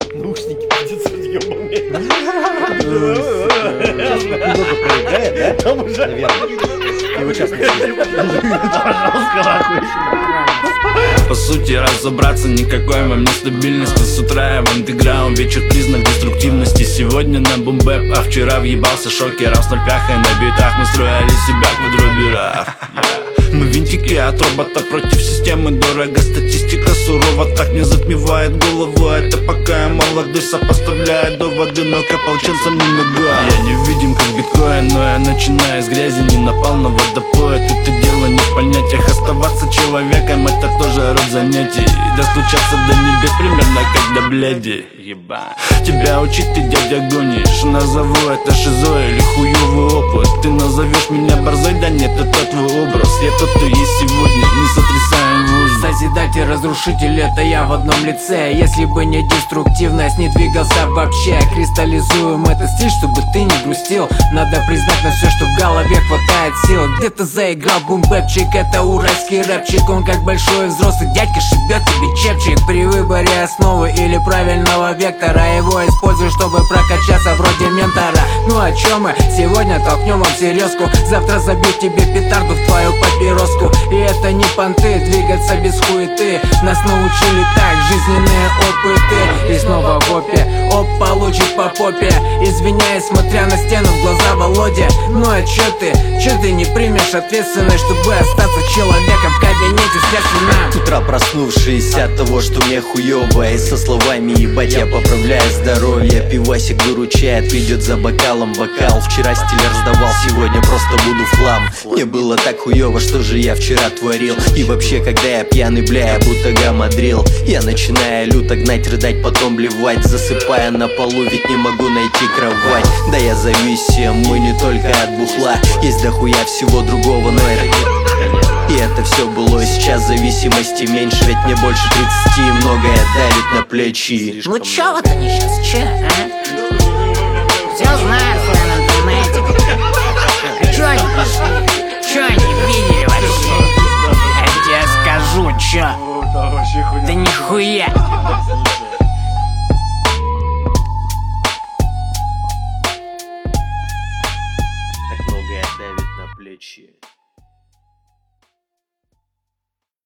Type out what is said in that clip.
Наушники придется въебанные. Сейчас немного проиграет, да? Там уже, наверное. Его сейчас не По сути, разобраться никакой вам нестабильности. С утра я в андеграунд, вечер признак деструктивности. Сегодня на бумбэп, а вчера въебался шокером. С нольпях и на битах мы строили себя квадроберах. Мы винтики от робота против системы. Дорого, статистика сурова, так не затмевает голову. Это пока я молодой, сопоставляет доводы, но к ополченцам не нога. Я не видим как биткоин, но я начинаю с грязи. Не напал на водопой, это дело не в понятиях. Оставаться человеком, это тоже род занятий. Достучаться до небес примерно как до бледи. Ебать. Тебя учить ты, дядя, гонишь. Назову это шизой или хуёвый опыт. Ты назовешь меня борзой, да нет, это твой образ. Я тот, кто есть сегодня, не сотрясаем воздух. Созидатель, разрушитель, это я в одном лице. Если бы не деструктивность, не двигался вообще. Кристаллизуем этот стиль, чтобы ты не грустил. Надо признать на все, что в голове хватает сил. Где-то заиграл бумбэпчик, это уральский рэпчик. Он как большой взрослый дядька шибет тебе чепчик. При выборе основы или правильного вектора его используй, чтобы прокачаться вроде ментора. Ну о чем мы? Сегодня толкнем вам серьезку. Завтра забью тебе петарду в твою папироску. И это не понты, двигаться без хуеты. Нас научили так, жизненные опыты. И снова в опе, оп, получит по попе. Извиняюсь, смотря на стену в глаза Володе. Ну а чё ты не примешь ответственность, чтобы остаться человеком в кабинете следственном? С утра проснувшись от того, что мне хуёво. И со словами ебать я поправляю здоровье. Пивасик выручает, придет за бокалом бокал. Вчера стиль раздавал, сегодня просто буду в хлам. Мне было так хуёво, что же я вчера творил. И вообще, когда я пьяный, бля, я будто гамадрил. Я начинаю люто гнать, рыдать, потом блевать. Засыпая на полу, ведь не могу найти кровать. Да я зависим, мы не только от бухла. Есть дохуя всего другого, но это и это все было, сейчас зависимости меньше. Ведь мне больше 30, многое давит на плечи. Ну чё вот они сейчас, че, а? Все знают,